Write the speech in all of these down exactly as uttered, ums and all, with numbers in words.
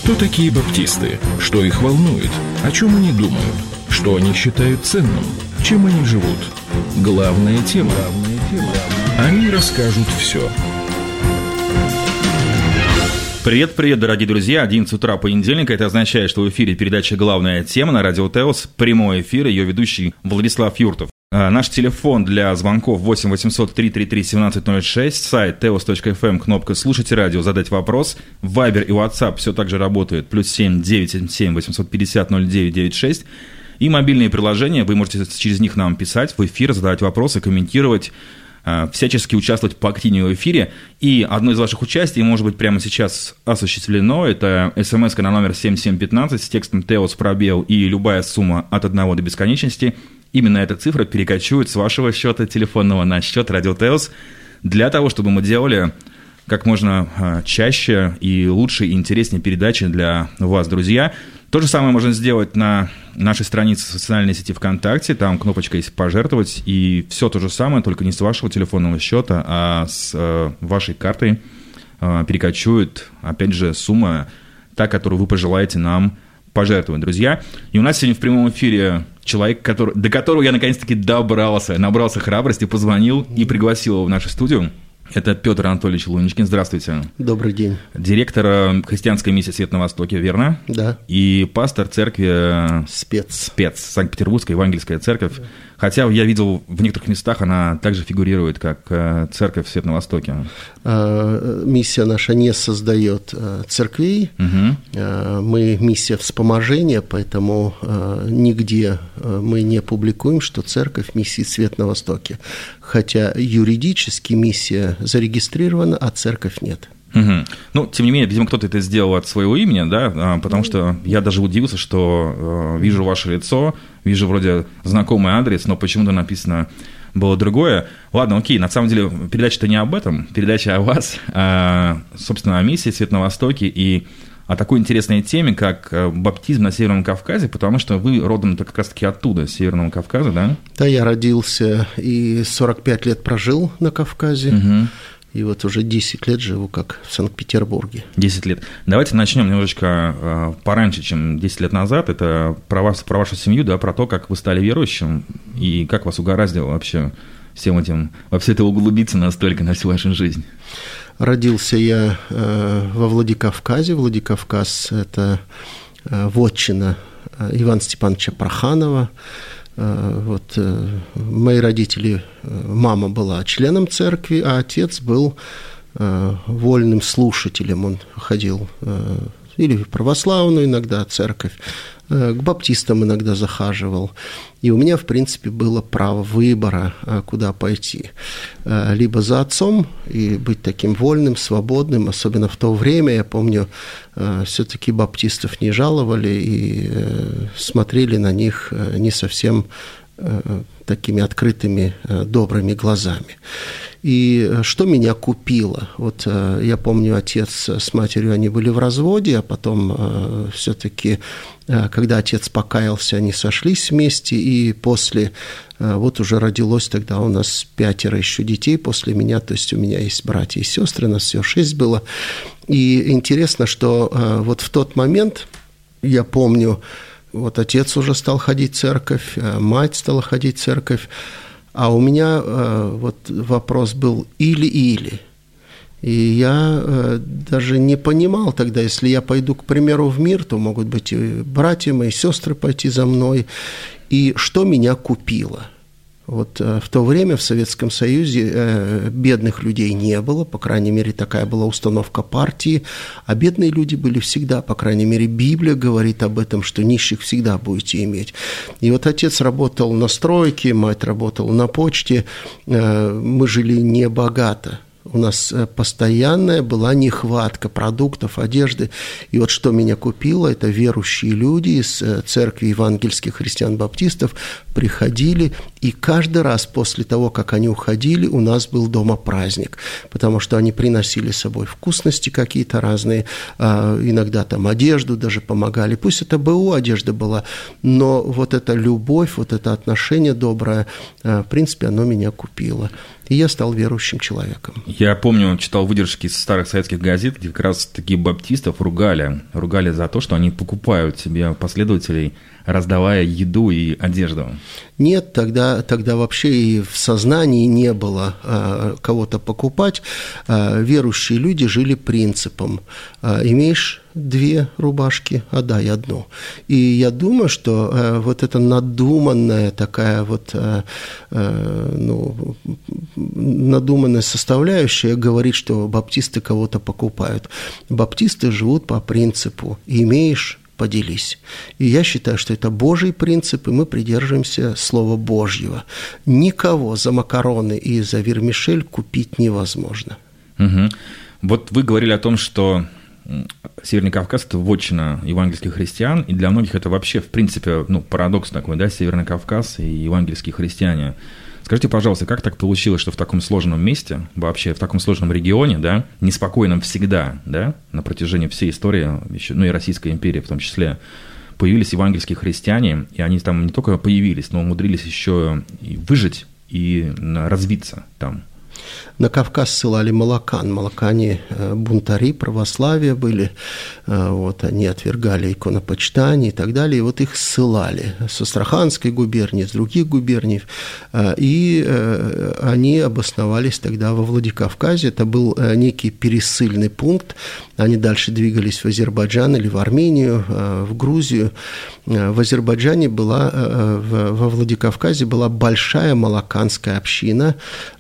Кто такие баптисты? Что их волнует? О чем они думают? Что они считают ценным? Чем они живут? Главная тема. Они расскажут все. Привет-привет, дорогие друзья. одиннадцать утра понедельника. Это означает, что в эфире передача «Главная тема» на радио ТЭОС. Прямой эфир, ее ведущий Владислав Юртов. Наш телефон для звонков восемь восемьсот три тридцать три семнадцать ноль шесть, сайт теос точка эф эм, кнопка «Слушайте радио», задать вопрос. Вайбер и WhatsApp все так же работают, плюс семь девятьсот семьдесят семь восемьсот пятьдесят ноль девять девяносто шесть. И мобильные приложения, вы можете через них нам писать в эфир, задавать вопросы, комментировать, всячески участвовать поактивнее в эфире. И одно из ваших участий может быть прямо сейчас осуществлено. Это смс-ка на номер семь семь один пять с текстом «ТЭОС пробел» и любая сумма от одного до бесконечности. Именно эта цифра перекочует с вашего счета телефонного на счет радио ТЭОС для того, чтобы мы делали как можно чаще и лучше и интереснее передачи для вас, друзья. То же самое можно сделать на нашей странице в социальной сети ВКонтакте. Там кнопочка есть «Пожертвовать». И все то же самое, только не с вашего телефонного счета, а с э, вашей картой э, перекочует, опять же, сумма, та, которую вы пожелаете нам пожертвовать, друзья. И у нас сегодня в прямом эфире человек, который, до которого я наконец-таки добрался, набрался храбрости, позвонил и пригласил его в нашу студию. Это Петр Анатольевич Луничкин. Здравствуйте. Добрый день. Директор христианской миссии «Свет на Востоке», верно? Да. И пастор церкви Спец. Спец, Санкт-Петербургская евангельская церковь. Да. Хотя я видел в некоторых местах, она также фигурирует, как церковь «Свет на Востоке». А, миссия наша не создает церквей. Угу. А, мы миссия вспоможения, поэтому а, нигде мы не публикуем, что церковь миссии «Свет на Востоке». Хотя юридически миссия зарегистрирована, а церковь нет. Угу. Ну, тем не менее, видимо, кто-то это сделал от своего имени, да, потому что я даже удивился, что э, вижу ваше лицо, вижу вроде знакомый адрес, но почему-то написано было другое. Ладно, окей, на самом деле передача-то не об этом, передача о вас, а, собственно, о миссии «Свет на Востоке» и о такой интересной теме, как баптизм на Северном Кавказе, потому что вы родом-то как раз-таки оттуда, с Северного Кавказа, да? Да, я родился и сорок пять лет прожил на Кавказе. Угу. И вот уже десять лет живу как в Санкт-Петербурге. десять лет. Давайте начнем немножечко э, пораньше, чем десять лет назад. Это про вас, про вашу семью, да, про то, как вы стали верующим и как вас угораздило вообще всем этим, во все это углубиться настолько на всю вашу жизнь. Родился я э, во Владикавказе. Владикавказ – это э, вотчина Ивана Степановича Проханова. Вот, мои родители, мама была членом церкви, а отец был вольным слушателем. Он ходил или в православную иногда церковь, к баптистам иногда захаживал. И у меня, в принципе, было право выбора, куда пойти. Либо за отцом и быть таким вольным, свободным, особенно в то время, я помню, все-таки баптистов не жаловали и смотрели на них не совсем такими открытыми, добрыми глазами. И что меня купило? Вот я помню, отец с матерью, они были в разводе, а потом все-таки, когда отец покаялся, они сошлись вместе, и после, вот уже родилось тогда у нас пятеро еще детей после меня, то есть у меня есть братья и сестры, нас всего шесть было. И интересно, что вот в тот момент, я помню, вот отец уже стал ходить в церковь, мать стала ходить в церковь, а у меня э, вот вопрос был или-или. И я э, даже не понимал тогда, если я пойду, к примеру, в мир, то могут быть и братья мои, и сестры пойти за мной. И что меня купило? Вот э, в то время в Советском Союзе э, бедных людей не было, по крайней мере, такая была установка партии, а бедные люди были всегда, по крайней мере, Библия говорит об этом, что нищих всегда будете иметь. И вот отец работал на стройке, мать работала на почте, э, мы жили небогато. У нас постоянная была нехватка продуктов, одежды. И вот что меня купило, это верующие люди из церкви евангельских христиан-баптистов приходили, и каждый раз после того, как они уходили, у нас был дома праздник, потому что они приносили с собой вкусности какие-то разные, иногда там одежду даже помогали. Пусть это БУ одежда была, но вот эта любовь, вот это отношение доброе, в принципе, оно меня купило. и я стал верующим человеком. Я помню, читал выдержки из старых советских газет, где как раз такие баптистов ругали, ругали за то, что они покупают себе последователей, раздавая еду и одежду. Нет, тогда, тогда вообще и в сознании не было а, кого-то покупать. А, верующие люди жили принципом: а, имеешь две рубашки, отдай одну. И я думаю, что а, вот эта надуманная такая вот а, а, ну, надуманная составляющая говорит, что баптисты кого-то покупают. Баптисты живут по принципу: имеешь, поделись. И я считаю, что это Божий принцип, и мы придерживаемся Слова Божьего. Никого за макароны и за вермишель купить невозможно. Угу. Вот вы говорили о том, что Северный Кавказ – это вотчина евангельских христиан, и для многих это вообще, в принципе, ну, парадокс такой, да, Северный Кавказ и евангельские христиане. Скажите, пожалуйста, как так получилось, что в таком сложном месте, вообще в таком сложном регионе, да, неспокойном всегда, да, на протяжении всей истории, еще, ну и Российской империи в том числе, появились евангельские христиане, и они там не только появились, но умудрились еще и выжить, и развиться там? На Кавказ ссылали молокан. Молокане бунтари, православие были, вот, они отвергали иконопочитание и так далее, и вот их ссылали с Астраханской губернии, с других губерний, и они обосновались тогда во Владикавказе. Это был некий пересыльный пункт, они дальше двигались в Азербайджан или в Армению, в Грузию. В Азербайджане была, во Владикавказе была большая молоканская община,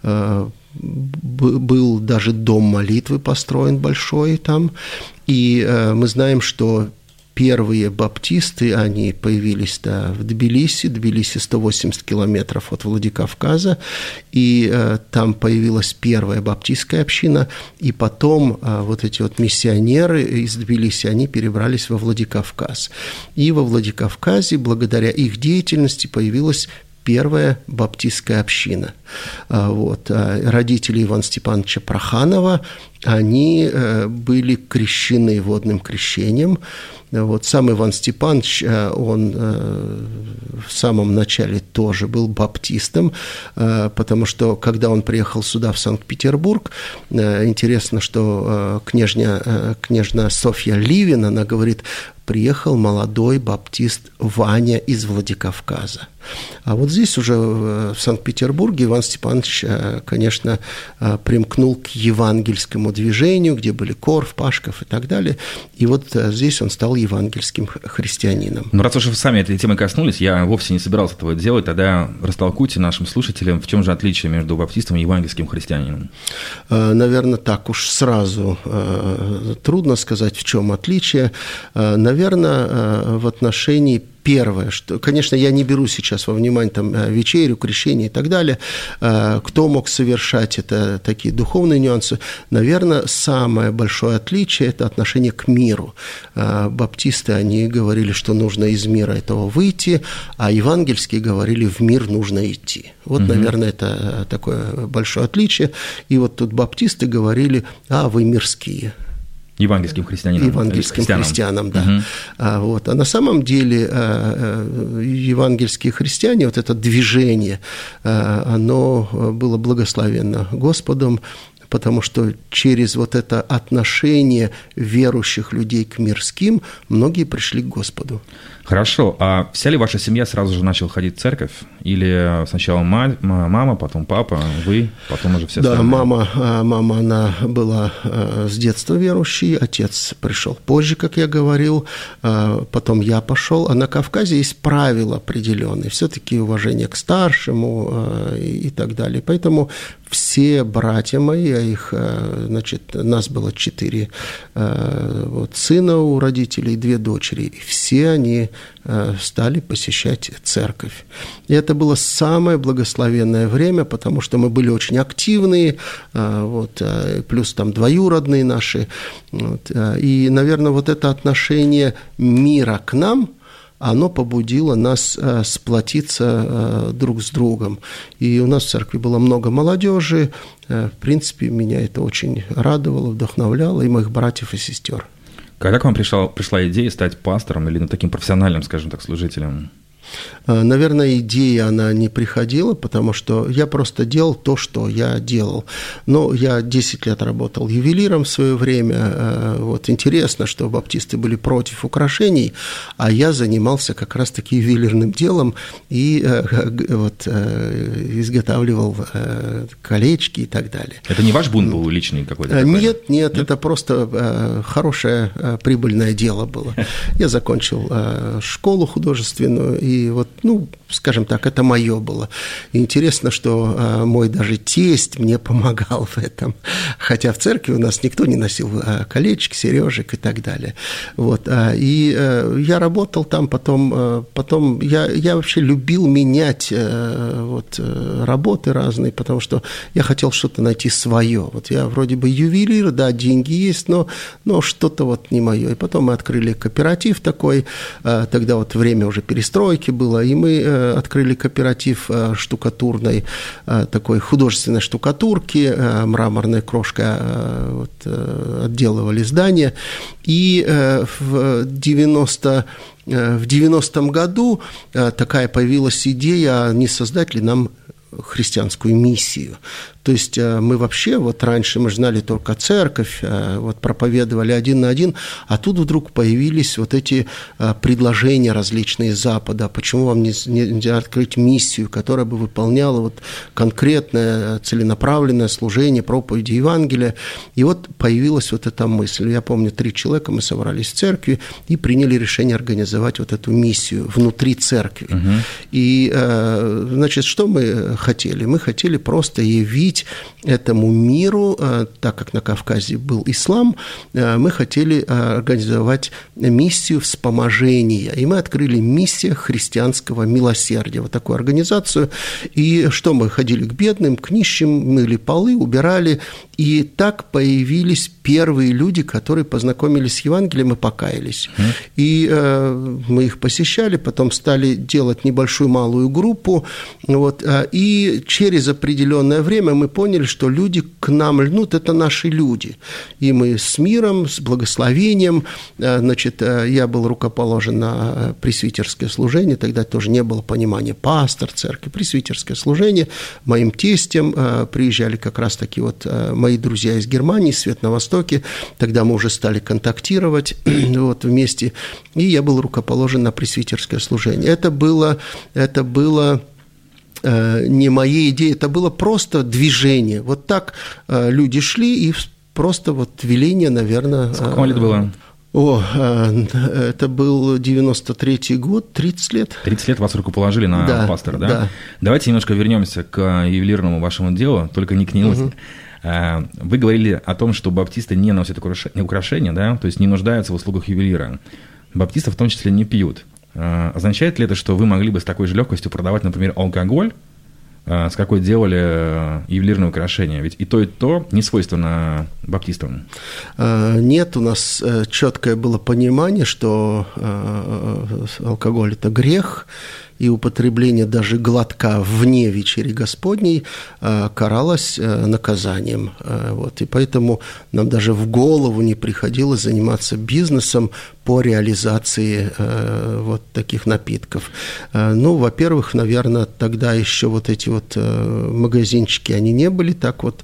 был даже дом молитвы построен большой там, и э, мы знаем, что первые баптисты, они появились да, в Тбилиси, Тбилиси сто восемьдесят километров от Владикавказа, и э, там появилась первая баптистская община, и потом э, вот эти вот миссионеры из Тбилиси, они перебрались во Владикавказ, и во Владикавказе, благодаря их деятельности, появилась первая баптистская община. Вот. Родители Ивана Степановича Проханова, они были крещены водным крещением. Вот. Сам Иван Степанович, он в самом начале тоже был баптистом, потому что, когда он приехал сюда, в Санкт-Петербург, интересно, что княжня, княжна Софья Ливин, она говорит: приехал молодой баптист Ваня из Владикавказа. А вот здесь уже в Санкт-Петербурге Иван Степанович, конечно, примкнул к евангельскому движению, где были Корф, Пашков и так далее. И вот здесь он стал евангельским христианином. Ну, раз уж вы сами этой темы коснулись, я вовсе не собирался этого делать, тогда растолкуйте нашим слушателям, в чем же отличие между баптистом и евангельским христианином. Наверное, так уж сразу трудно сказать, в чем отличие. Наверное, в отношении первое, что, конечно, я не беру сейчас во внимание там, вечерю, крещение и так далее, кто мог совершать это, такие духовные нюансы. Наверное, самое большое отличие – это отношение к миру. Баптисты, они говорили, что нужно из мира этого выйти, а евангельские говорили, в мир нужно идти. Вот, угу. наверное, это такое большое отличие. И вот тут баптисты говорили: а вы мирские. Евангельским христианам. Евангельским христианам, христианам да. Угу. А, вот. а на самом деле а, евангельские христиане, вот это движение, а, оно было благословенно Господом, потому что через вот это отношение верующих людей к мирским многие пришли к Господу. Хорошо, а вся ли ваша семья сразу же начала ходить в церковь? Или сначала мама, потом папа, вы, потом уже все остальные? Да, мама, мама, она была с детства верующей, отец пришел позже, как я говорил, потом я пошел. А на Кавказе есть правила определенные, все-таки уважение к старшему и так далее. Поэтому все братья мои, а их, значит, нас было четыре вот, сына у родителей, две дочери, и все они стали посещать церковь. И это было самое благословенное время, потому что мы были очень активные, вот, плюс там двоюродные наши. Вот, и, наверное, вот это отношение мира к нам, оно побудило нас сплотиться друг с другом. И у нас в церкви было много молодежи. В принципе, меня это очень радовало, вдохновляло, и моих братьев и сестер. Когда к вам пришла, пришла идея стать пастором или ну, таким профессиональным, скажем так, служителем? Наверное, идея, она не приходила, потому что я просто делал то, что я делал. Но я десять лет работал ювелиром в свое время. Вот интересно, что баптисты были против украшений, а я занимался как раз-таки ювелирным делом и вот, изготавливал колечки и так далее. Это не ваш бунт был личный какой-то такой? Нет, нет, нет, это просто хорошее прибыльное дело было. Я закончил школу художественную, и вот, ну, скажем так, это мое было. И интересно, что а, мой даже тесть мне помогал в этом, хотя в церкви у нас никто не носил а, колечек, сережек и так далее. Вот, а, и а, я работал там, потом, а, потом я, я вообще любил менять а, вот, работы разные, потому что я хотел что-то найти свое. Вот я вроде бы ювелир, да, деньги есть, но, но что-то вот не мое. И потом мы открыли кооператив такой, а, тогда вот время уже перестройки было, и мы открыли кооператив штукатурной, такой художественной штукатурки, мраморной крошкой вот, отделывали здание. И в девяностом в девяностом году такая появилась идея, не создать ли нам христианскую миссию. То есть мы вообще, вот раньше мы знали только церковь, вот проповедовали один на один, а тут вдруг появились вот эти предложения различные из Запада, почему вам нельзя открыть миссию, которая бы выполняла вот конкретное целенаправленное служение, проповеди Евангелия. И вот появилась вот эта мысль. Я помню, три человека мы собрались в церкви и приняли решение организовать вот эту миссию внутри церкви. Угу. И, значит, что мы хотели? Мы хотели просто явить этому миру, так как на Кавказе был ислам, мы хотели организовать миссию вспоможения. И мы открыли миссию христианского милосердия, вот такую организацию. И что мы ходили к бедным, к нищим, мыли полы, убирали. И так появились первые люди, которые познакомились с Евангелием и покаялись. Mm. И э, мы их посещали, потом стали делать небольшую малую группу. Вот, и через определенное время мы поняли, что люди к нам льнут, это наши люди. И мы с миром, с благословением, значит, я был рукоположен на пресвитерское служение, тогда тоже не было понимания пастор церкви, пресвитерское служение. Моим тестем приезжали как раз-таки вот мои друзья из Германии, Свет на Востоке, тогда мы уже стали контактировать вот, вместе, и я был рукоположен на пресвитерское служение. Это было, это было не моей идеей, это было просто движение. Вот так люди шли, и просто вот веление, наверное... Сколько вам лет было? О, это был девяносто третий год, тридцать лет. тридцать лет вас рукоположили на да, пастора, да? Да. Давайте немножко вернемся к ювелирному вашему делу, только не к нему. Угу. Вы говорили о том, что баптисты не носят украшения, да, то есть не нуждаются в услугах ювелира. Баптисты в том числе не пьют. Означает ли это, что вы могли бы с такой же легкостью продавать, например, алкоголь, с какой делали ювелирные украшения? Ведь и то, и то не свойственно баптистам. Нет, у нас четкое было понимание, что алкоголь – это грех, и употребление даже глотка вне вечери Господней каралось наказанием. Вот. И поэтому нам даже в голову не приходилось заниматься бизнесом по реализации вот таких напитков. Ну, во-первых, наверное, тогда еще вот эти вот магазинчики, они не были так вот,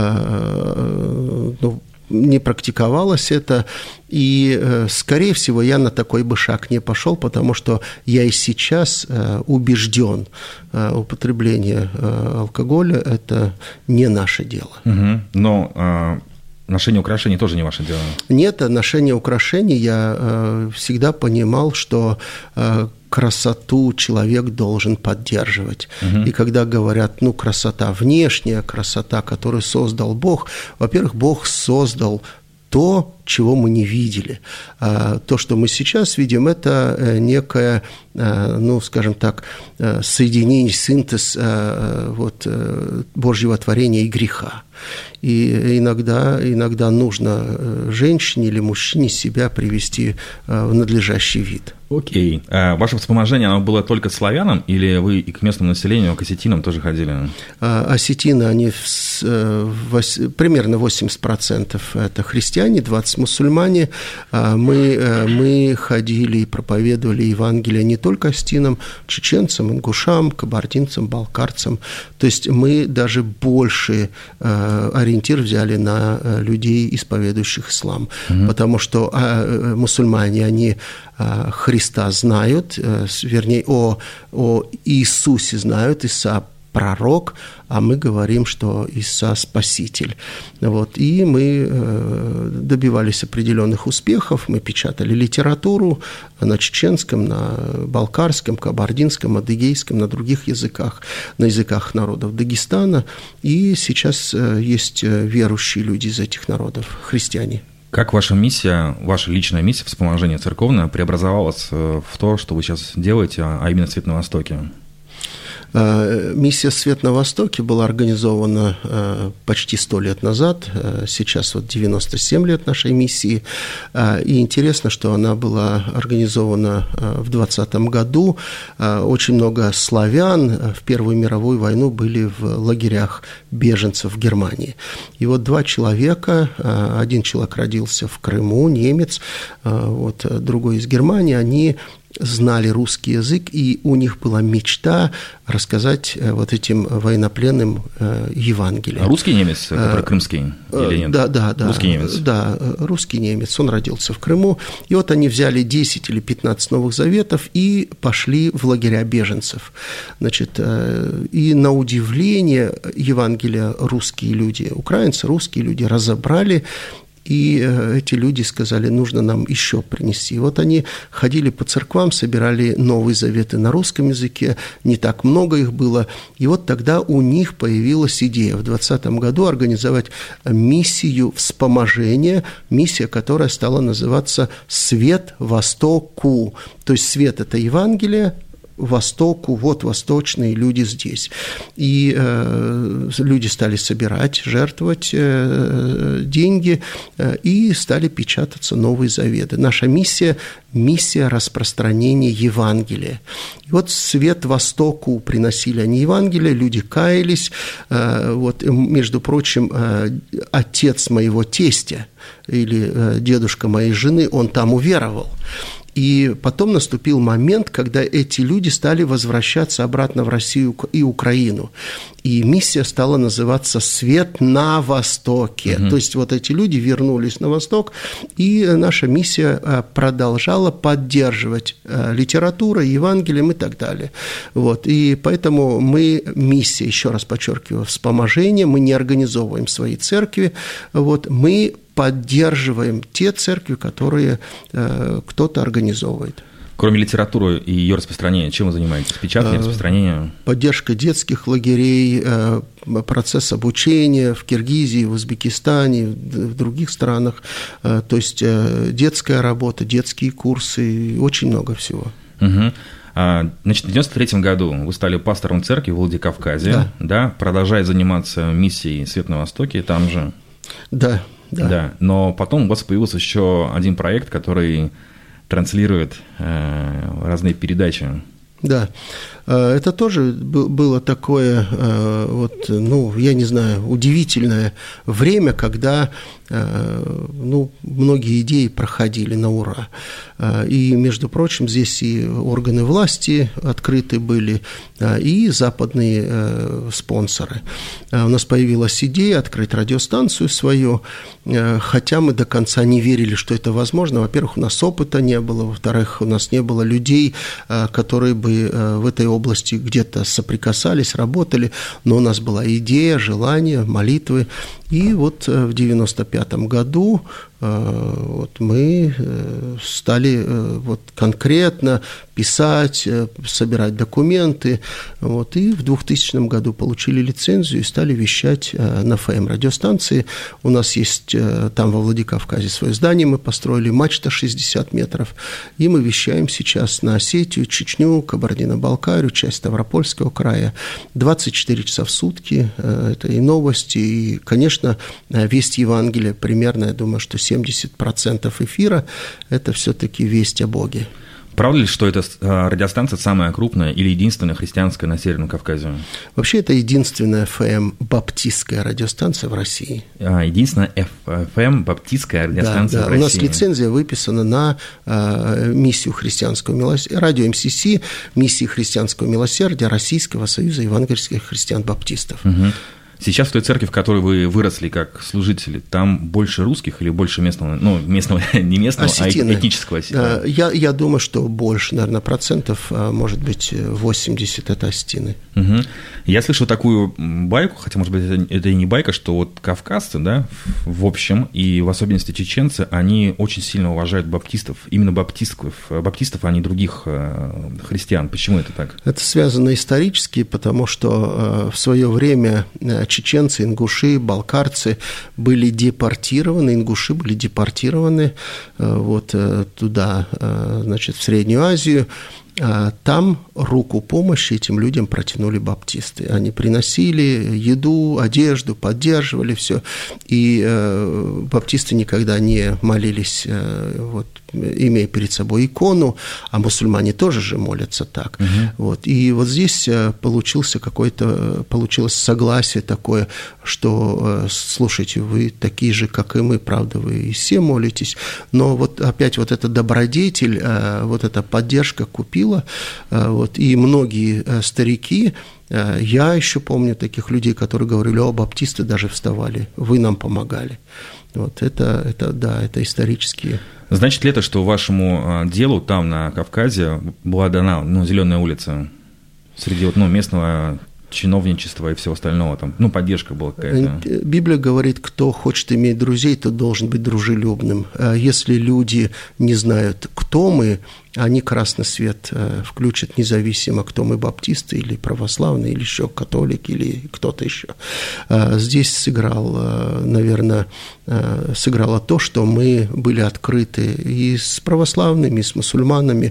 ну, не практиковалось это, и, скорее всего, я на такой бы шаг не пошел, потому что я и сейчас убежден, употребление алкоголя – это не наше дело. Угу. Но ношение украшений тоже не ваше дело? Нет, ношение украшений я всегда понимал, что красоту человек должен поддерживать. Угу. И когда говорят, ну, красота внешняя, красота, которую создал Бог, во-первых, Бог создал то, чего мы не видели. То, что мы сейчас видим, это некое, ну, скажем так, соединение, синтез вот, Божьего творения и греха. И иногда, иногда нужно женщине или мужчине себя привести в надлежащий вид. Окей. А ваше вспоможение, оно было только славянам, или вы и к местному населению, к осетинам тоже ходили? Осетины, они в, в, примерно восемьдесят процентов это христиане, двадцать есть мусульмане, мы, мы ходили и проповедовали Евангелие не только остинам, чеченцам, ингушам, кабардинцам, балкарцам. То есть мы даже больше ориентир взяли на людей, исповедующих ислам, mm-hmm. потому что мусульмане, они Христа знают, вернее, о, о Иисусе знают, Иса пророк, а мы говорим, что Иса спаситель. Вот. И мы добивались определенных успехов, мы печатали литературу на чеченском, на балкарском, кабардинском, адыгейском, на других языках, на языках народов Дагестана, и сейчас есть верующие люди из этих народов, христиане. Как ваша миссия, ваша личная миссия вспоможения церковная преобразовалась в то, что вы сейчас делаете, а именно «Свет на Востоке»? Миссия «Свет на Востоке» была организована почти сто лет назад, сейчас вот девяносто семь лет нашей миссии, и интересно, что она была организована в двадцатом году. Очень много славян в Первую мировую войну были в лагерях беженцев в Германии. И вот два человека, один человек родился в Крыму, немец, вот, другой из Германии, они знали русский язык, и у них была мечта рассказать вот этим военнопленным Евангелие. А русский немец, который крымский, или нет? Да, да, да. Русский немец. Да, русский немец, он родился в Крыму, и вот они взяли десять или пятнадцать Новых Заветов и пошли в лагеря беженцев. Значит, и на удивление Евангелия русские люди, украинцы, русские люди разобрали. И эти люди сказали, нужно нам еще принести. И вот они ходили по церквам, собирали Новые Заветы на русском языке, не так много их было. И вот тогда у них появилась идея в двадцатом году организовать миссию вспоможения, миссия, которая стала называться «Свет Востоку». То есть свет – это Евангелие, Востоку, вот восточные люди здесь. И э, люди стали собирать, жертвовать э, деньги, э, и стали печататься Новые Заветы. Наша миссия – миссия распространения Евангелия. И вот свет Востоку приносили они Евангелие, люди каялись. Э, вот, между прочим, э, отец моего тестя или э, дедушка моей жены, он там уверовал. И потом наступил момент, когда эти люди стали возвращаться обратно в Россию и Украину. И миссия стала называться «Свет на Востоке». Угу. То есть вот эти люди вернулись на Восток, и наша миссия продолжала поддерживать литературу, Евангелием и так далее. Вот. И поэтому мы, миссия, еще раз подчеркиваю, вспоможение, мы не организовываем свои церкви, вот, мы поддерживаем те церкви, которые э, кто-то организовывает. Кроме литературы и ее распространения, чем вы занимаетесь? Печатание, распространение? Поддержка детских лагерей, процесс обучения в Киргизии, в Узбекистане, в других странах. То есть детская работа, детские курсы, очень много всего. Угу. Значит, в девяносто третьем году вы стали пастором церкви в Владикавказе, да, да, продолжая заниматься миссией «Свет на Востоке» там же. Да. Да. да, но потом у вас появился еще один проект, который транслирует э, разные передачи. Да, это тоже было такое, вот, ну, я не знаю, удивительное время, когда, ну, многие идеи проходили на ура. И, между прочим, здесь и органы власти открыты были, и западные спонсоры. У нас появилась идея открыть радиостанцию свою, хотя мы до конца не верили, что это возможно. Во-первых, у нас опыта не было, во-вторых, у нас не было людей, которые бы в этой области где-то соприкасались, работали, но у нас была идея, желание, молитвы. И вот в девяносто пятом году вот мы стали вот конкретно писать, собирать документы, вот, и в двухтысячном году получили лицензию и стали вещать на эф эм радиостанции. У нас есть там во Владикавказе свое здание, мы построили, мачта шестьдесят метров, и мы вещаем сейчас на Осетию, Чечню, Кабардино-Балкарию, часть Ставропольского края, двадцать четыре часа в сутки, это и новости, и, конечно, весть Евангелия примерно, я думаю, что семьдесят процентов эфира – это все-таки весть о Боге. Правда ли, что эта радиостанция самая крупная или единственная христианская на Северном Кавказе? Вообще, это единственная эф эм-баптистская радиостанция в России. А, единственная эф эм баптистская радиостанция, да, да. в России. У нас лицензия выписана на э, миссию христианского милосердия, радио эм си си, миссии христианского милосердия Российского союза евангельских христиан-баптистов. Угу. Сейчас в той церкви, в которой вы выросли как служители, там больше русских или больше местного, ну, местного, не местного, осетины. А этнического осетина? Я, я думаю, что больше, наверное, процентов, может быть, восемьдесят – это осетины. Угу. Я слышал такую байку, хотя, может быть, это, это и не байка, что вот кавказцы, да, в общем, и в особенности чеченцы, они очень сильно уважают баптистов, именно баптистов, баптистов, а не других христиан. Почему это так? Это связано исторически, потому что в свое время чеченцы, ингуши, балкарцы были депортированы, ингуши были депортированы вот туда, значит, в Среднюю Азию. Там руку помощи этим людям протянули баптисты. Они приносили еду, одежду, поддерживали все. И э, баптисты никогда не молились, э, вот, имея перед собой икону, а мусульмане тоже же молятся так. Угу. Вот. И вот здесь получился какой-то, получилось согласие такое, что, слушайте, вы такие же, как и мы, правда, вы и все молитесь, но вот опять вот эта добродетель, вот эта поддержка купила. Вот, и многие старики, я еще помню таких людей, которые говорили: о, баптисты даже вставали, вы нам помогали. Вот это, это, да, это исторические. Значит ли это, что вашему делу там, на Кавказе, была дана, ну, зеленая улица среди вот, ну, местного чиновничества и всего остального, там, ну, поддержка была какая-то? Библия говорит, кто хочет иметь друзей, тот должен быть дружелюбным. Если люди не знают, кто мы, они красный свет включат, независимо, кто мы, баптисты или православные, или еще католики, или кто-то еще. Здесь сыграл, наверное, сыграло то, что мы были открыты и с православными, и с мусульманами.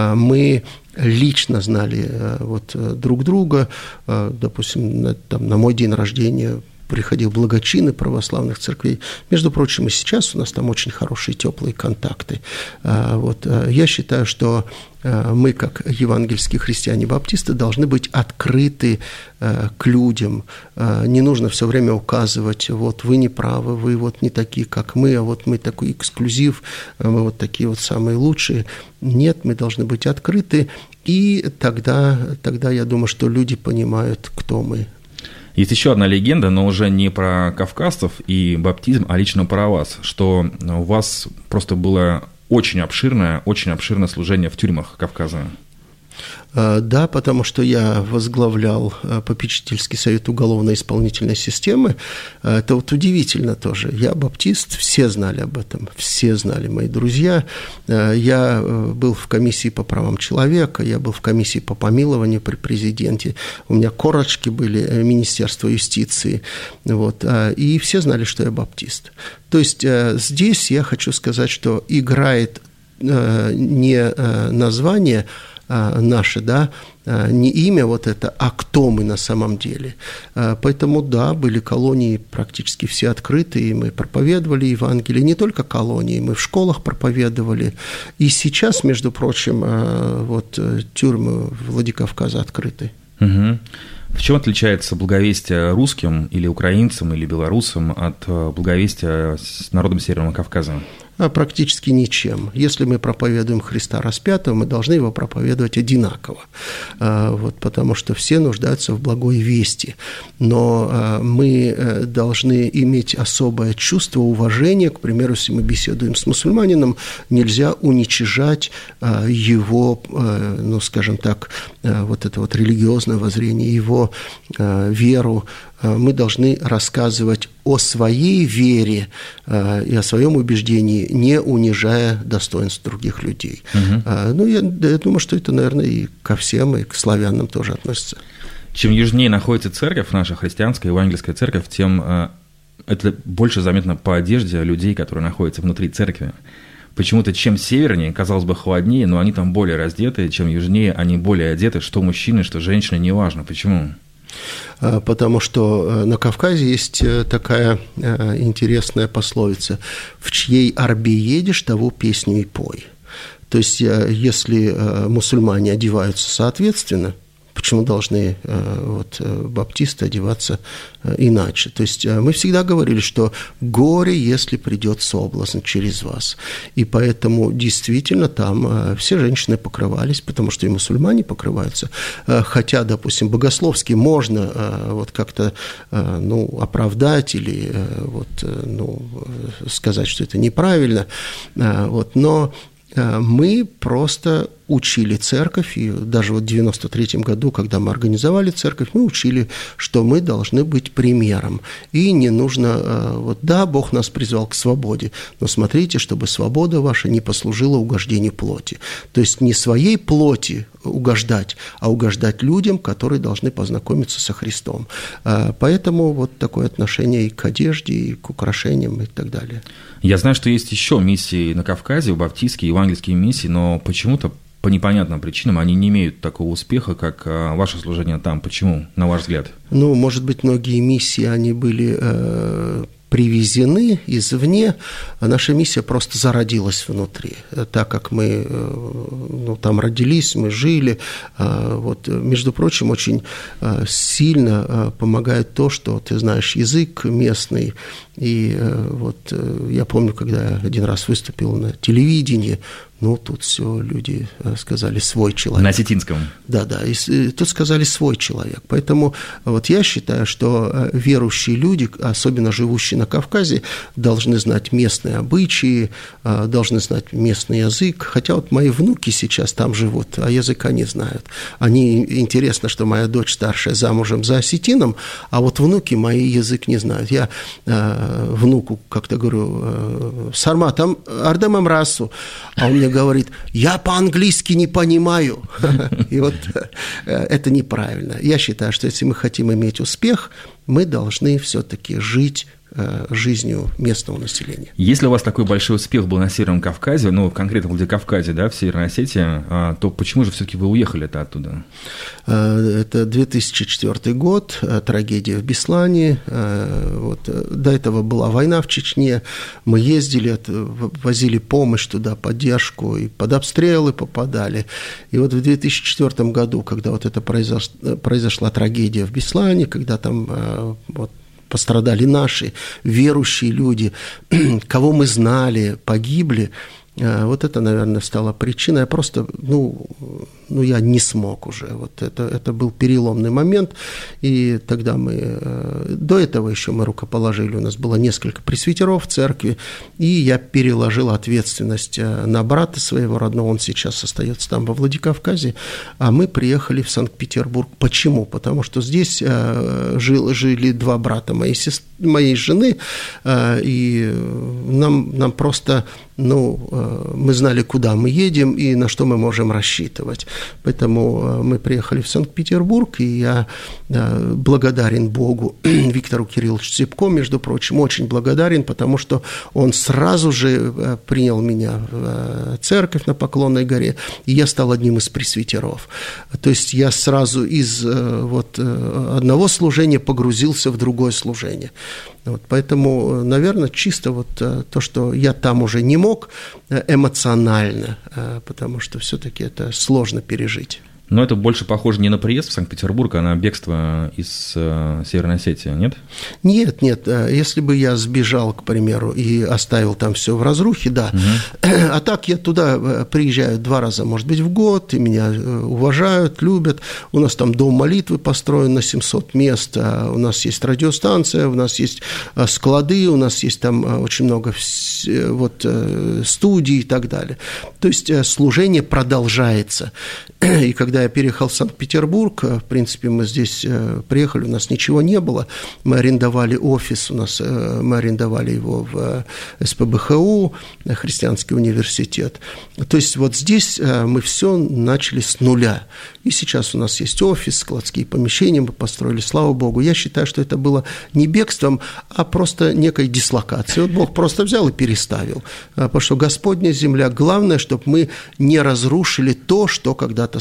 Мы лично знали вот друг друга. Допустим, на, там, на мой день рождения приходил благочинный православных церквей. Между прочим, и сейчас у нас там очень хорошие, теплые контакты. Вот. Я считаю, что мы, как евангельские христиане-баптисты, должны быть открыты к людям. Не нужно все время указывать: вот вы не правы, вы вот не такие, как мы, а вот мы такой эксклюзив, мы вот такие вот самые лучшие. Нет, мы должны быть открыты, и тогда, тогда я думаю, что люди понимают, кто мы. Есть еще одна легенда, но уже не про кавказцев и баптизм, а лично про вас, что у вас просто было очень обширное, очень обширное служение в тюрьмах Кавказа. Да, потому что я возглавлял попечительский совет уголовно-исполнительной системы. Это вот удивительно тоже. Я баптист, все знали об этом, все знали, мои друзья. Я был в комиссии по правам человека, я был в комиссии по помилованию при президенте. У меня корочки были Министерства юстиции. Вот, и все знали, что я баптист. То есть здесь я хочу сказать, что играет не название наше, да, не имя вот это, а кто мы на самом деле. Поэтому, да, были колонии практически все открыты, и мы проповедовали Евангелие, не только колонии, мы в школах проповедовали. И сейчас, между прочим, вот тюрьмы Владикавказа открыты. Угу. В чем отличается благовестие русским или украинцам или белорусам от благовестия с народом Северного Кавказа? Практически ничем. Если мы проповедуем Христа распятого, мы должны его проповедовать одинаково, вот, потому что все нуждаются в благой вести. Но мы должны иметь особое чувство уважения. К примеру, если мы беседуем с мусульманином, нельзя уничижать его, ну, скажем так, вот это вот религиозное воззрение, его веру. Мы должны рассказывать о своей вере и о своем убеждении, не унижая достоинств других людей. Угу. Ну, я, я думаю, что это, наверное, и ко всем, и к славянам тоже относится. Чем южнее находится церковь, наша христианская, евангельская церковь, тем это больше заметно по одежде людей, которые находятся внутри церкви. Почему-то чем севернее, казалось бы, холоднее, но они там более раздеты, чем южнее, они более одеты, что мужчины, что женщины, неважно. Почему? Потому что на Кавказе есть такая интересная пословица: «В чьей арбе едешь, того песню и пой». То есть, если мусульмане одеваются соответственно, почему должны вот, баптисты одеваться иначе? То есть мы всегда говорили, что горе, если придет соблазн через вас. И поэтому действительно там все женщины покрывались, потому что и мусульмане покрываются. Хотя, допустим, богословски можно вот как-то ну, оправдать или вот, ну, сказать, что это неправильно, вот, но мы просто учили церковь, и даже вот в девяносто третьем году, когда мы организовали церковь, мы учили, что мы должны быть примером, и не нужно, вот да, Бог нас призвал к свободе, но смотрите, чтобы свобода ваша не послужила угождению плоти, то есть не своей плоти угождать, а угождать людям, которые должны познакомиться со Христом. Поэтому вот такое отношение и к одежде, и к украшениям, и так далее. Я знаю, что есть еще миссии на Кавказе, баптистские, евангельские миссии, но почему-то по непонятным причинам они не имеют такого успеха, как ваше служение там. Почему, на ваш взгляд? Ну, может быть, многие миссии, они были э, привезены извне, а наша миссия просто зародилась внутри. Так как мы э, ну, там родились, мы жили. Э, вот, между прочим, очень э, сильно э, помогает то, что, ты знаешь, язык местный. И э, вот э, я помню, когда я один раз выступил на телевидении, ну, тут все люди сказали «свой человек». На осетинском. Да, да, и, и тут сказали «свой человек». Поэтому вот я считаю, что верующие люди, особенно живущие на Кавказе, должны знать местные обычаи, должны знать местный язык. Хотя вот мои внуки сейчас там живут, а языка не знают. Они, интересно, что моя дочь старшая замужем за осетином, а вот внуки мои язык не знают. Я э, внуку как-то говорю э, «Сарма, там ардамам расу», а он мне говорит, я по-английски не понимаю. И вот это неправильно. Я считаю, что если мы хотим иметь успех, мы должны все-таки жить жизнью местного населения. Если у вас такой большой успех был на Северном Кавказе, ну, конкретно в Владикавказе, да, в Северной Осетии, то почему же все-таки вы уехали-то оттуда? Это две тысячи четвёртый год, трагедия в Беслане. Вот. До этого была война в Чечне. Мы ездили, возили помощь туда, поддержку, и под обстрелы попадали. И вот в две тысячи четвёртом году, когда вот это произошла, произошла трагедия в Беслане, когда там вот, пострадали наши верующие люди, кого мы знали, погибли. Вот это, наверное, стало причиной. Я просто, ну, ну я не смог уже. Вот это, это был переломный момент. И тогда мы, до этого еще мы рукоположили, у нас было несколько пресвитеров в церкви, и я переложил ответственность на брата своего родного, он сейчас остается там во Владикавказе, а мы приехали в Санкт-Петербург. Почему? Потому что здесь жил, жили два брата моей, сестры, моей жены, и нам, нам просто... Ну, мы знали, куда мы едем и на что мы можем рассчитывать. Поэтому мы приехали в Санкт-Петербург, и я благодарен Богу, Виктору Кирилловичу Цепко, между прочим, очень благодарен, потому что он сразу же принял меня в церковь на Поклонной горе, и я стал одним из пресвитеров. То есть я сразу из вот, одного служения погрузился в другое служение. Вот, поэтому, наверное, чисто вот то, что я там уже не мог эмоционально, потому что все-таки это сложно пережить. Но это больше похоже не на приезд в Санкт-Петербург, а на бегство из э, Северной Осетии, нет? Нет, нет. Если бы я сбежал, к примеру, и оставил там все в разрухе, да. Угу. А так я туда приезжаю два раза, может быть, в год, и меня уважают, любят. У нас там дом молитвы построен на семьсот мест, у нас есть радиостанция, у нас есть склады, у нас есть там очень много вот, студий и так далее. То есть служение продолжается. И когда я переехал в Санкт-Петербург, в принципе, мы здесь приехали, у нас ничего не было, мы арендовали офис, у нас, мы арендовали его в эс пэ бэ ха у, Христианский университет. То есть вот здесь мы все начали с нуля. И сейчас у нас есть офис, складские помещения мы построили, слава Богу. Я считаю, что это было не бегством, а просто некой дислокацией. Вот Бог просто взял и переставил. Потому что Господня земля, главное, чтобы мы не разрушили то, что когда-то созидали.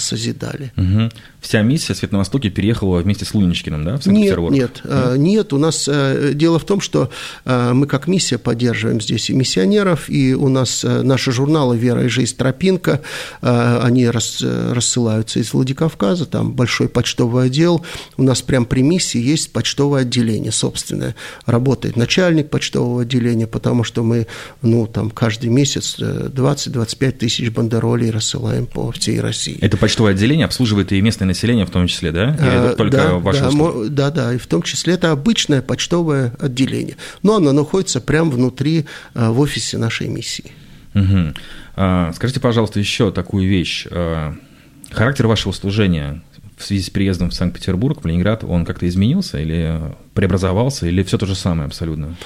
пострадали. Угу. Вся миссия «Свет на Востоке» переехала вместе с Луничкиным, да, в Санкт-Петербург? Нет, нет, mm. нет. У нас дело в том, что мы как миссия поддерживаем здесь и миссионеров, и у нас наши журналы «Вера и жизнь», «Тропинка», они рассылаются из Владикавказа, там большой почтовый отдел. У нас прям при миссии есть почтовое отделение собственное. Работает начальник почтового отделения, потому что мы, ну, там каждый месяц двадцать-двадцать пять тысяч бандеролей рассылаем по всей России. Это почтовое отделение обслуживает и местное население в том числе, да? Или это только да, ваши да, услуги? Да, да, и в том числе это обычное почтовое отделение. Но оно находится прямо внутри, в офисе нашей миссии. Угу. А, скажите, пожалуйста, еще такую вещь. Характер вашего служения в связи с приездом в Санкт-Петербург, в Ленинград, он как-то изменился или преобразовался, или все то же самое абсолютно?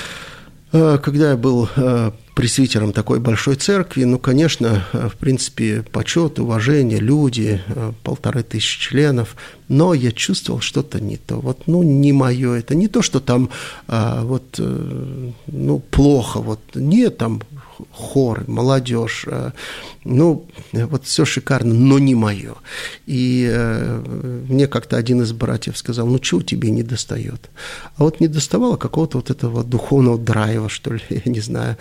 Когда я был пресвитером такой большой церкви, ну, конечно, в принципе, почет, уважение, люди, полторы тысячи членов, но я чувствовал что-то не то. Вот, ну, не мое это, не то, что там, вот, ну, плохо, вот, нет, там хоры, молодежь, ну, вот все шикарно, но не мое. И мне как-то один из братьев сказал: ну, чего тебе не достает? А вот не доставало какого-то вот этого духовного драйва, что ли, я не знаю.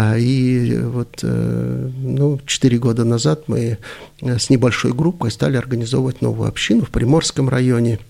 И вот, ну, четыре года назад мы с небольшой группой стали организовывать новую общину в Приморском районе.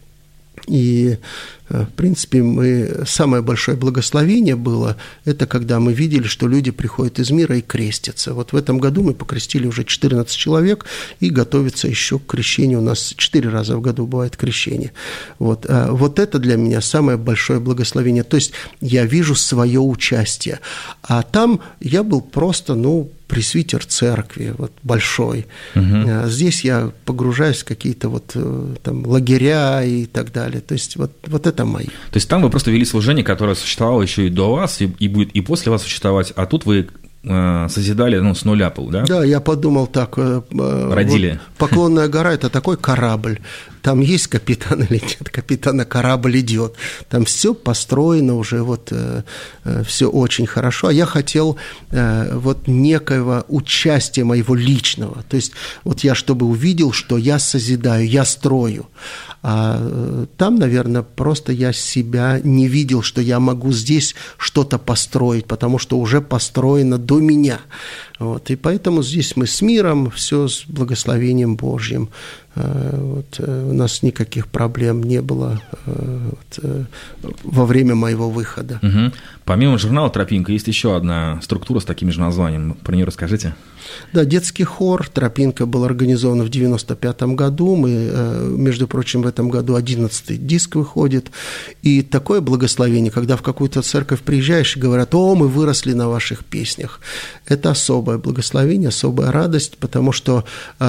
И, в принципе, мы, самое большое благословение было, это когда мы видели, что люди приходят из мира и крестятся. Вот в этом году мы покрестили уже четырнадцать человек, и готовится еще к крещению. У нас четыре раза в году бывает крещение. Вот, вот это для меня самое большое благословение. То есть я вижу свое участие. А там я был просто, ну, пресвитер церкви, вот, большой. Угу. Здесь я погружаюсь в какие-то вот там лагеря и так далее. То есть вот, вот это мои. То есть там вы просто вели служение, которое существовало еще и до вас, и, и будет и после вас существовать, а тут вы э, созидали, ну, с нуля пол, да? Да, я подумал так. Э, Родили. Вот, Поклонная гора – это такой корабль. Там есть капитан или нет капитана, корабль идет. Там все построено уже, вот э, э, все очень хорошо. А я хотел э, вот некоего участия моего личного. То есть вот я чтобы увидел, что я созидаю, я строю. А э, там, наверное, просто я себя не видел, что я могу здесь что-то построить, потому что уже построено до меня. Вот, и поэтому здесь мы с миром, все с благословением Божьим. Вот, у нас никаких проблем не было вот, во время моего выхода. Угу. Помимо журнала «Тропинка» есть еще одна структура с таким же названием. Про нее расскажите. Да, детский хор «Тропинка» был организован в девяносто пятом году. Мы, между прочим, в этом году одиннадцатый диск выходит. И такое благословение, когда в какую-то церковь приезжаешь и говорят: о, мы выросли на ваших песнях. Это особое благословение, особая радость, потому что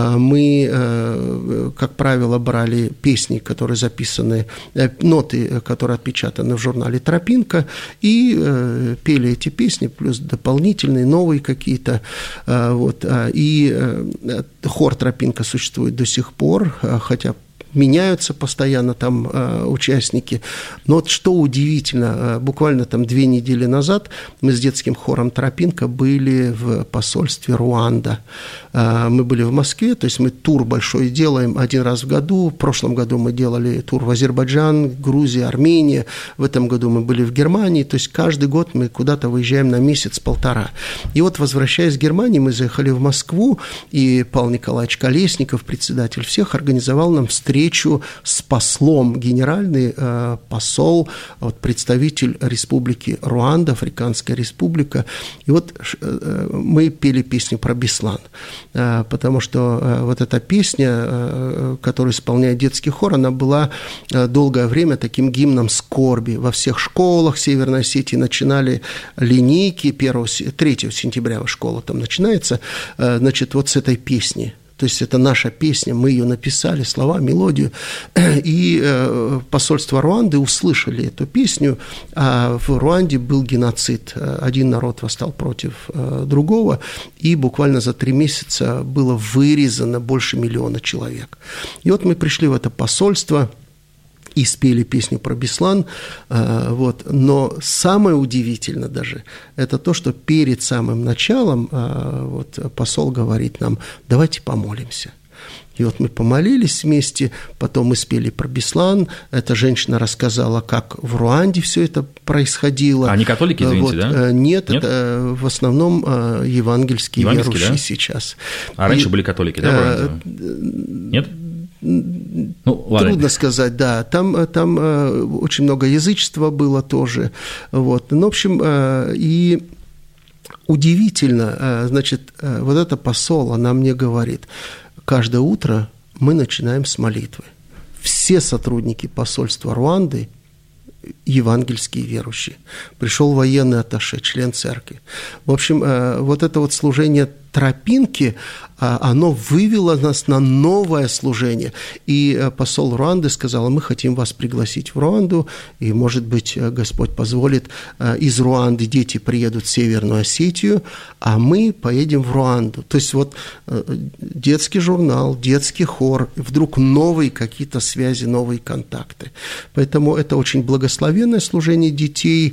мы, как правило, брали песни, которые записаны, ноты, которые отпечатаны в журнале «Тропинка», и пели эти песни, плюс дополнительные, новые какие-то. Вот. И хор «Тропинка» существует до сих пор, хотя меняются постоянно там э, участники. Но вот что удивительно, э, буквально там две недели назад мы с детским хором «Тропинка» были в посольстве Руанда. Э, мы были в Москве, то есть мы тур большой делаем один раз в году. В прошлом году мы делали тур в Азербайджан, Грузия, Армения. В этом году мы были в Германии. То есть каждый год мы куда-то выезжаем на месяц-полтора. И вот, возвращаясь в Германию, мы заехали в Москву, и Павел Николаевич Колесников, председатель всех, организовал нам встречу встречу с послом, генеральный э, посол, вот, представитель республики Руанда, Африканская республика. И вот э, мы пели песню про Беслан, э, потому что э, вот эта песня, э, которую исполняет детский хор, она была э, долгое время таким гимном скорби. Во всех школах Северной Осетии начинали линейки, первого, третьего сентября школа там начинается, э, значит, вот с этой песни. То есть это наша песня, мы ее написали, слова, мелодию, и э, посольство Руанды услышали эту песню, а в Руанде был геноцид, один народ восстал против э, другого, и буквально за три месяца было вырезано больше миллиона человек. И вот мы пришли в это посольство и спели песню про Беслан, вот. Но самое удивительное даже, это то, что перед самым началом вот, посол говорит нам: давайте помолимся. И вот мы помолились вместе, потом мы спели про Беслан, эта женщина рассказала, как в Руанде все это происходило. А они католики, извините, вот, да? Нет, Нет, это в основном евангельские, евангельские верующие, да? Сейчас. А раньше и, были католики, да, в Руанде? Нет? Ну, трудно сказать, да. Там, там очень много язычества было тоже. Вот. Ну, в общем, и удивительно, значит, вот эта посол, она мне говорит, каждое утро мы начинаем с молитвы. Все сотрудники посольства Руанды евангельские верующие. Пришел военный атташе, член церкви. В общем, вот это вот служение тропинки, оно вывело нас на новое служение. И посол Руанды сказал, мы хотим вас пригласить в Руанду, и, может быть, Господь позволит, из Руанды дети приедут в Северную Осетию, а мы поедем в Руанду. То есть вот детский журнал, детский хор, вдруг новые какие-то связи, новые контакты. Поэтому это очень благословенное служение детей,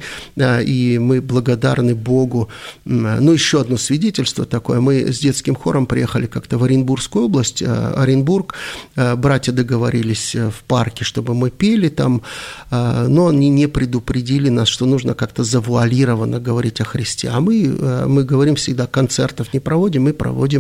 и мы благодарны Богу. Ну, еще одно свидетельство такое. Мы с детским хором приехали как-то в Оренбургскую область, Оренбург, братья договорились в парке, чтобы мы пели там, но они не предупредили нас, что нужно как-то завуалированно говорить о Христе. А мы, мы говорим всегда, концертов не проводим, мы проводим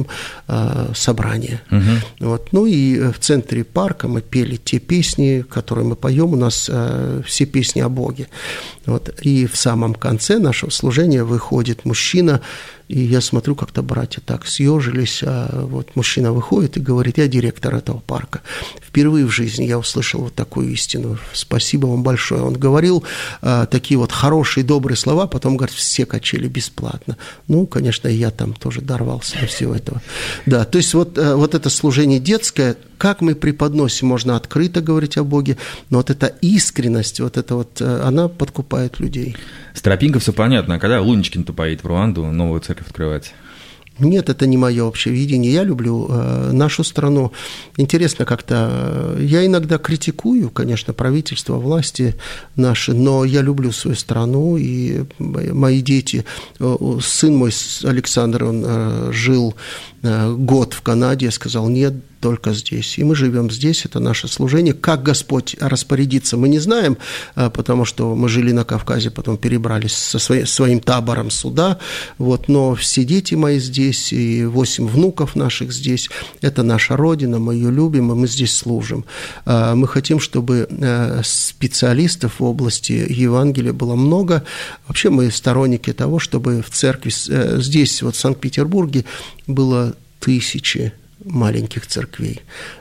собрания. Угу. Вот. Ну и в центре парка мы пели те песни, которые мы поем, у нас все песни о Боге. Вот. И в самом конце нашего служения выходит мужчина, и я смотрю, как-то братья так съежились, а вот мужчина выходит и говорит, я директор этого парка. Впервые в жизни я услышал вот такую истину. Спасибо вам большое. Он говорил а, такие вот хорошие, добрые слова, потом, говорит, все качели бесплатно. Ну, конечно, и я там тоже дорвался до всего этого. Да, то есть вот, вот это служение детское, как мы преподносим, можно открыто говорить о Боге, но вот эта искренность, вот это вот, она подкупает людей. С тропинкой все понятно, а когда Луничкин-то поедет в Руанду, новую церковь открывать? Нет, это не мое общее видение. Я люблю э, нашу страну. Интересно как-то. Э, я иногда критикую, конечно, правительство, власти наши, но я люблю свою страну, и мои дети, э, сын мой Александр, он э, жил э, год в Канаде, я сказал, нет, только здесь. И мы живем здесь, это наше служение. Как Господь распорядится, мы не знаем, потому что мы жили на Кавказе, потом перебрались со своим, своим табором сюда. Вот, но все дети мои здесь, и восемь внуков наших здесь. Это наша родина, мы ее любим, и мы здесь служим. Мы хотим, чтобы специалистов в области Евангелия было много. Вообще мы сторонники того, чтобы в церкви здесь, вот в Санкт-Петербурге, было тысячи маленьких церквей.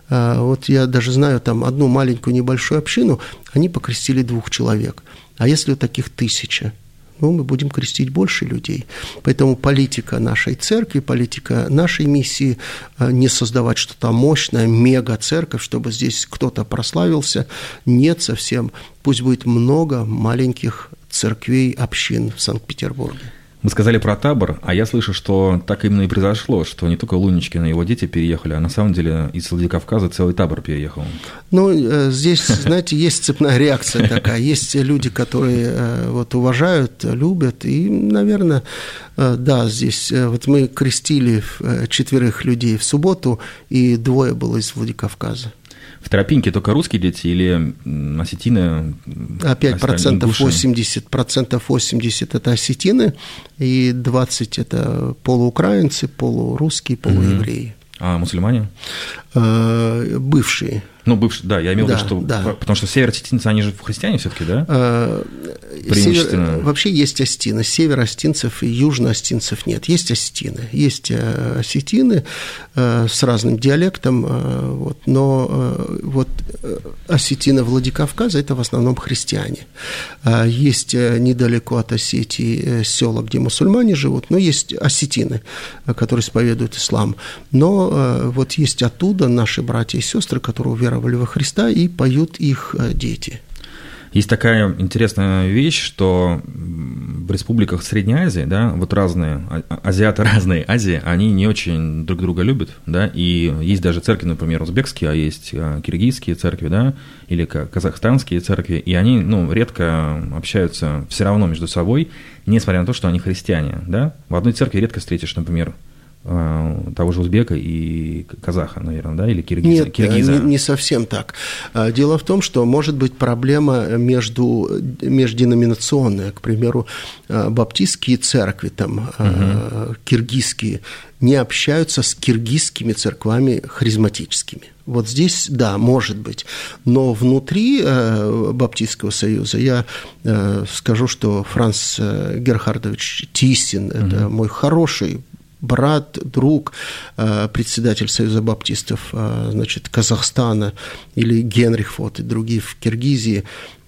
Вот я даже знаю там одну маленькую небольшую общину, они покрестили двух человек. А если таких тысяча, ну, мы будем крестить больше людей. Поэтому политика нашей церкви, политика нашей миссии не создавать что-то мощное, мега-церковь, чтобы здесь кто-то прославился. Нет совсем. Пусть будет много маленьких церквей, общин в Санкт-Петербурге. Вы сказали про табор, а я слышу, что так именно и произошло, что не только Луничкин и его дети переехали, а на самом деле из Владикавказа целый табор переехал. Ну, здесь, знаете, есть цепная реакция такая. Есть люди, которые вот уважают, любят, и, наверное, да, здесь вот мы крестили четверых людей в субботу, и двое было из Владикавказа. В тропинке только русские дети или осетины? Пять процентов, восемьдесят процентов, восемьдесят это осетины, и двадцать это полуукраинцы, полурусские, полуевреи. А мусульмане? Бывшие. Ну, бывшие, да, я имел в виду, да, что... Да. Потому что северо-осетинцы, они же христиане все-таки, да? Преимущественно. Север, вообще есть осетины. Северо-осетинцев и южно-осетинцев нет. Есть осетины. Есть осетины с разным диалектом, вот, но вот осетины Владикавказа – это в основном христиане. Есть недалеко от Осетии села, где мусульмане живут, но есть осетины, которые исповедуют ислам. Но вот есть оттуда наши братья и сестры, которые уверовали во Христа, и поют их дети. Есть такая интересная вещь, что в республиках Средней Азии, да, вот разные, азиаты разные Азии, они не очень друг друга любят, да, и есть даже церкви, например, узбекские, а есть киргизские церкви, да, или казахстанские церкви, и они, ну, редко общаются все равно между собой, несмотря на то, что они христиане, да. В одной церкви редко встретишь, например, того же узбека и казаха, наверное, да, или киргиза? Нет, киргиза. Не, не совсем так. Дело в том, что может быть проблема между, межденоминационная. К примеру, баптистские церкви, там, угу. киргизские, не общаются с киргизскими церквами харизматическими. Вот здесь, да, может быть. Но внутри э, Баптистского союза я э, скажу, что Франц Герхардович Тиссин, угу. это мой хороший брат, друг, председатель Союза баптистов, значит, Казахстана, или Генрих вот, и другие в Киргизии,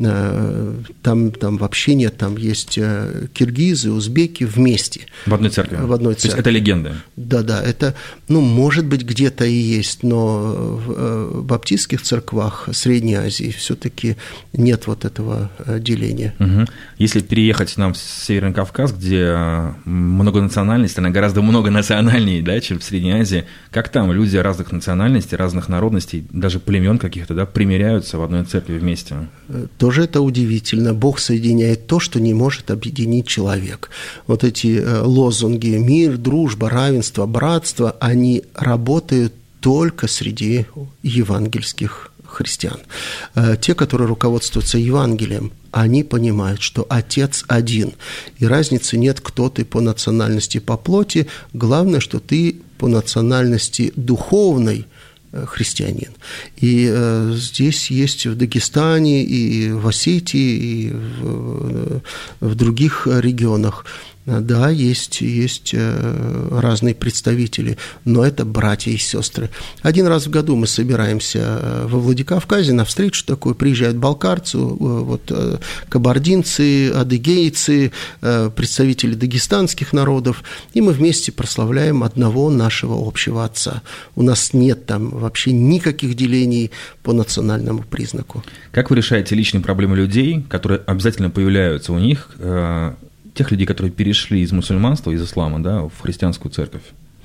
там, там вообще нет, там есть киргизы, узбеки вместе. В одной церкви? В одной церкви. То есть это легенда? Да-да, это, ну, может быть, где-то и есть, но в баптистских церквах Средней Азии все-таки нет вот этого деления. Угу. Если переехать нам в Северный Кавказ, где многонациональность, она гораздо многонациональнее, да, чем в Средней Азии, как там люди разных национальностей, разных народностей, даже племен каких-то, да, примиряются в одной церкви вместе? Тоже это удивительно. Бог соединяет то, что не может объединить человек. Вот эти лозунги «мир», «дружба», «равенство», «братство», они работают только среди евангельских христиан. Те, которые руководствуются Евангелием, они понимают, что Отец один, и разницы нет, кто ты по национальности, по плоти. Главное, что ты по национальности духовной христианин. И э, здесь есть в Дагестане, и в Осетии, и в, в других регионах, да, есть, есть разные представители, но это братья и сестры. Один раз в году мы собираемся во Владикавказе на встречу такую, приезжают балкарцы, вот, кабардинцы, адыгейцы, представители дагестанских народов, и мы вместе прославляем одного нашего общего отца. У нас нет там вообще никаких делений по национальному признаку. Как вы решаете личные проблемы людей, которые обязательно появляются у них, тех людей, которые перешли из мусульманства, из ислама, да, в христианскую церковь?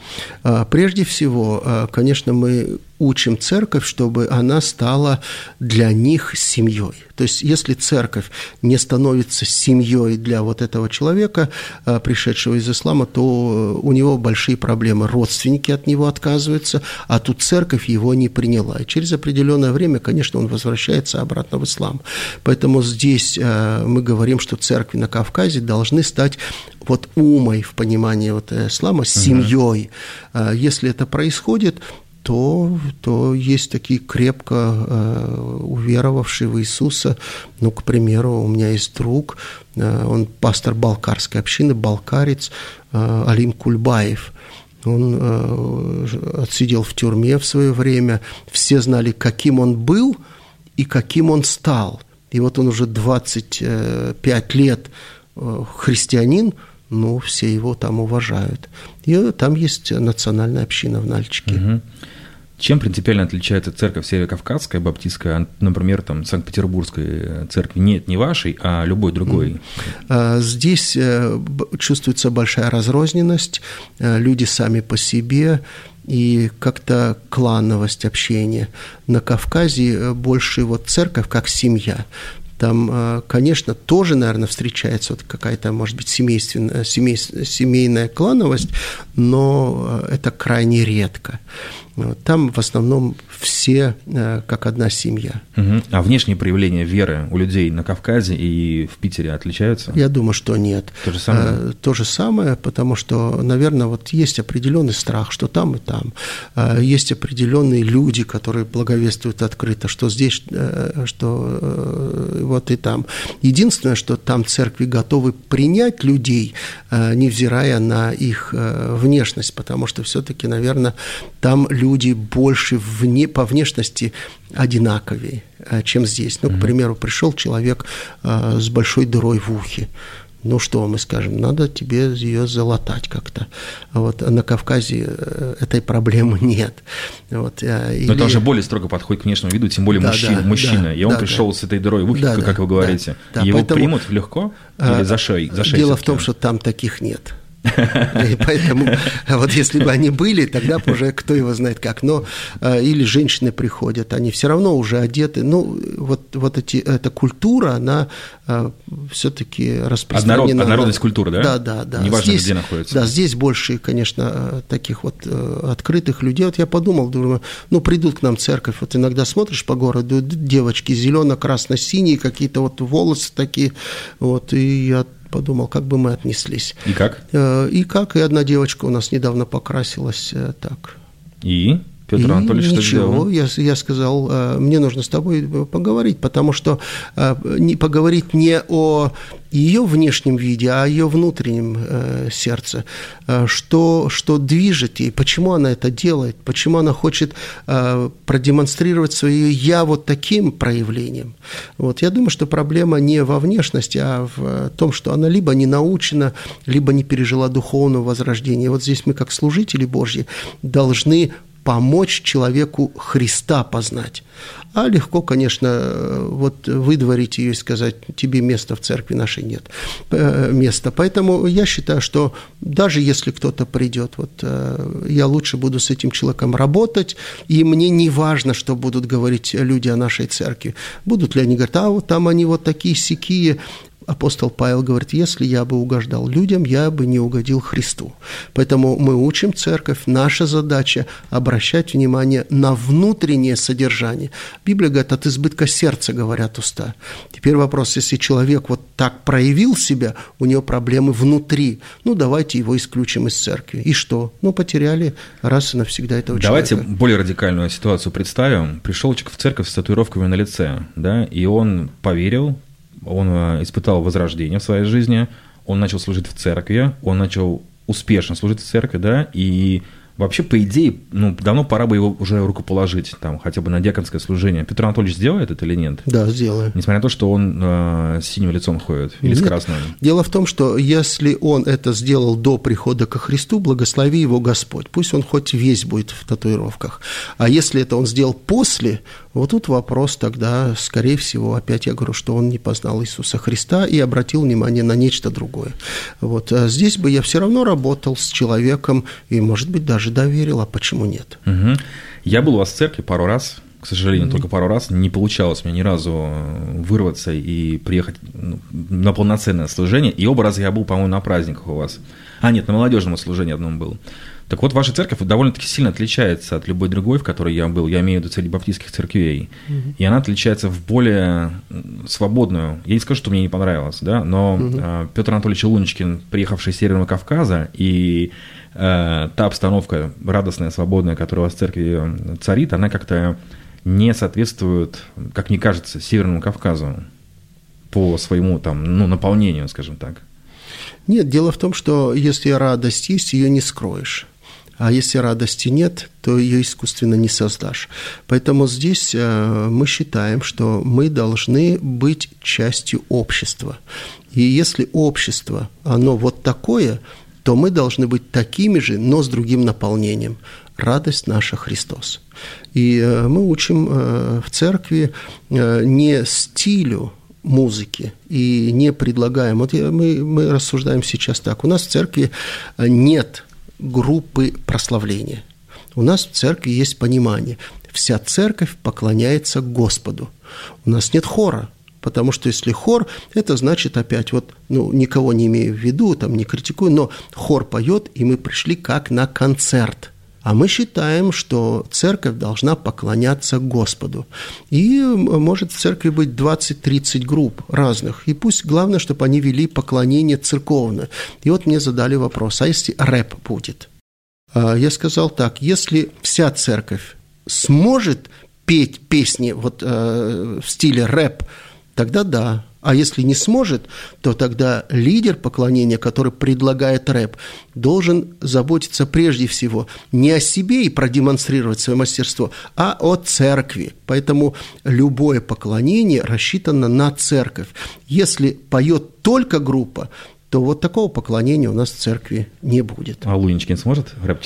Прежде всего, конечно, мы учим церковь, чтобы она стала для них семьей. То есть, если церковь не становится семьей для вот этого человека, пришедшего из ислама, то у него большие проблемы. Родственники от него отказываются, а тут церковь его не приняла. И через определенное время, конечно, он возвращается обратно в ислам. Поэтому здесь мы говорим, что церкви на Кавказе должны стать вот умой в понимании вот ислама, семьей. Uh-huh. Если это происходит, то, то есть такие крепко э, уверовавшие в Иисуса. Ну, к примеру, у меня есть друг, э, он пастор балкарской общины, балкарец, э, Алим Кульбаев. Он э, отсидел в тюрьме в свое время. Все знали, каким он был и каким он стал. И вот он уже двадцать пять лет э, христианин, ну, все его там уважают. И там есть национальная община в Нальчике. Угу. Чем принципиально отличается церковь северокавказская, баптистская, от, например, там, Санкт-Петербургской церкви? Нет, не вашей, а любой другой. Здесь чувствуется большая разрозненность, люди сами по себе, и как-то клановость общения. На Кавказе больше вот церковь как семья. Там, конечно, тоже, наверное, встречается вот какая-то, может быть, семейственная, семей, семейная клановость, но это крайне редко. Там в основном все как одна семья. Угу. А внешние проявления веры у людей на Кавказе и в Питере отличаются? Я думаю, что нет. То же самое? То же самое, потому что, наверное, вот есть определенный страх, что там и там. Есть определенные люди, которые благовествуют открыто, что здесь, что вот и там. Единственное, что там церкви готовы принять людей, невзирая на их внешность, потому что все-таки, наверное, там люди больше вне, по внешности одинаковее, чем здесь. Ну, к примеру, пришел человек а, с большой дырой в ухе. Ну, что мы скажем, надо тебе ее залатать как-то. Вот. А на Кавказе этой проблемы нет. Вот. Или... Но это уже более строго подходит к внешнему виду, тем более да, мужчина, да, мужчина. Да, и он да, пришел да. с этой дырой в ухе, да, как да, вы говорите. Да, да. Его Поэтому... примут легко или за шеей? За шеей Дело все-таки? в том, что там таких нет. И поэтому вот если бы они были, тогда бы уже кто его знает как. Но или женщины приходят, они все равно уже одеты. Ну, вот, вот эти, эта культура, она все-таки распространена. Однород, однородность культуры, да? Да, да, да. Неважно, здесь, где находится. Да, здесь больше, конечно, таких вот открытых людей. Вот я подумал, думаю, ну, придут к нам в церковь. Вот иногда смотришь по городу, девочки зелено-красно-синие, какие-то вот волосы такие. Вот, и я подумал, как бы мы отнеслись. И как? И как, и одна девочка у нас недавно покрасилась так. И? Петр и Анатольевич что ничего, сделал? Я, я сказал, мне нужно с тобой поговорить, потому что не поговорить не о ее внешнем виде, а о ее внутреннем э, сердце, что, что движет ей, почему она это делает, почему она хочет э, продемонстрировать свое «я» вот таким проявлением. Вот, я думаю, что проблема не во внешности, а в том, что она либо не научена, либо не пережила духовного возрождения. Вот здесь мы, как служители Божьи, должны помочь человеку Христа познать. А легко, конечно, вот выдворить ее и сказать, тебе места в церкви нашей нет, места. Поэтому я считаю, что даже если кто-то придет, вот я лучше буду с этим человеком работать, и мне не важно, что будут говорить люди о нашей церкви. Будут ли они говорить, а вот там они вот такие-сякие. Апостол Павел говорит, если я бы угождал людям, я бы не угодил Христу. Поэтому мы учим церковь, наша задача обращать внимание на внутреннее содержание. Библия говорит, от избытка сердца говорят уста. Теперь вопрос, если человек вот так проявил себя, у него проблемы внутри, ну давайте его исключим из церкви. И что? Ну потеряли раз и навсегда этого давайте человека. Давайте более радикальную ситуацию представим. Пришел человек в церковь с татуировками на лице, да, и он поверил, он испытал возрождение в своей жизни, он начал служить в церкви, он начал успешно служить в церкви, да, и вообще, по идее, ну, давно пора бы его уже рукоположить, там, хотя бы на диаконское служение. Петр Анатольевич сделает это или нет? Да, сделаю. Несмотря на то, что он э, с синим лицом ходит или нет. с красным? Дело в том, что если он это сделал до прихода ко Христу, благослови его Господь. Пусть он хоть весь будет в татуировках. А если это он сделал после, вот тут вопрос тогда, скорее всего, опять я говорю, что он не познал Иисуса Христа и обратил внимание на нечто другое. Вот. А здесь бы я все равно работал с человеком и, может быть, даже доверил, а почему нет? Угу. Я был у вас в церкви пару раз, к сожалению, mm-hmm. только пару раз. Не получалось мне ни разу вырваться и приехать на полноценное служение. И оба раза я был, по-моему, на праздниках у вас. А, нет, на молодежном служении одном был. Так вот, ваша церковь довольно-таки сильно отличается от любой другой, в которой я был. Я имею в виду церковь-баптистских церквей. Mm-hmm. И она отличается в более свободную. Я не скажу, что мне не понравилось, да, но mm-hmm. Петр Анатольевич Луничкин, приехавший с Северного Кавказа, и э, та обстановка радостная, свободная, которая у вас в церкви царит, она как-то не соответствует, как мне кажется, Северному Кавказу по своему там, ну, наполнению, скажем так. Нет, дело в том, что если радость есть, ее не скроешь. А если радости нет, то ее искусственно не создашь. Поэтому здесь мы считаем, что мы должны быть частью общества. И если общество, оно вот такое, то мы должны быть такими же, но с другим наполнением. Радость наша Христос. И мы учим в церкви не стилю музыки и не предлагаем. Вот мы, мы рассуждаем сейчас так. У нас в церкви нет группы прославления. У нас в церкви есть понимание. Вся церковь поклоняется Господу. У нас нет хора. Потому что если хор, это значит опять, вот, ну, никого не имею в виду, там, не критикую, но хор поет, и мы пришли как на концерт. А мы считаем, что церковь должна поклоняться Господу. И может в церкви быть двадцать-тридцать групп разных. И пусть главное, чтобы они вели поклонение церковное. И вот мне задали вопрос, а если рэп будет? Я сказал так, если вся церковь сможет петь песни вот, э, в стиле рэп, тогда да. А если не сможет, то тогда лидер поклонения, который предлагает рэп, должен заботиться прежде всего не о себе и продемонстрировать свое мастерство, а о церкви. Поэтому любое поклонение рассчитано на церковь. Если поет только группа, то вот такого поклонения у нас в церкви не будет. А Луничкин сможет рэп читать?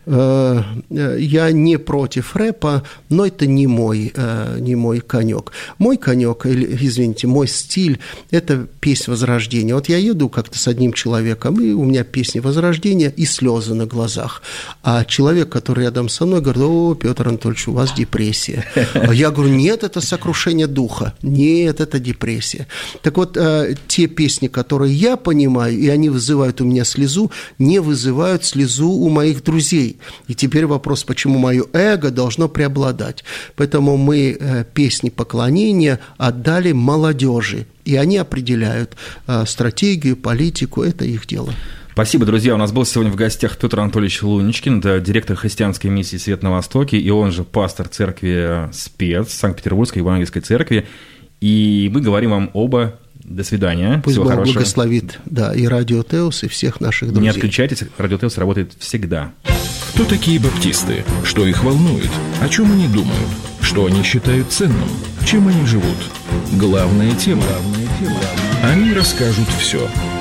Я не против рэпа, но это не мой, не мой конек. Мой конек, извините, мой стиль – это песня Возрождения. Вот я еду как-то с одним человеком, и у меня песня Возрождения и слезы на глазах. А человек, который рядом со мной, говорит: о, Петр Анатольевич, у вас депрессия. А я говорю: нет, это сокрушение духа, нет, это депрессия. Так вот, те песни, которые я понимаю, и они вызывают у меня слезу, не вызывают слезу у моих друзей. И теперь вопрос, почему мое эго должно преобладать. Поэтому мы песни поклонения отдали молодежи, и они определяют стратегию, политику, это их дело. Спасибо, друзья. У нас был сегодня в гостях Петр Анатольевич Луничкин, это директор христианской миссии «Свет на Востоке», и он же пастор церкви «Спец» Санкт-Петербургской Евангельской церкви. И мы говорим вам оба до свидания. Пусть Всего Бог хорошего. Благословит, да, и Радио Теос, и всех наших друзей. Не отключайтесь, Радио Теос работает всегда. Кто такие баптисты? Что их волнует? О чем они думают? Что они считают ценным? Чем они живут? Главная тема. Они расскажут все.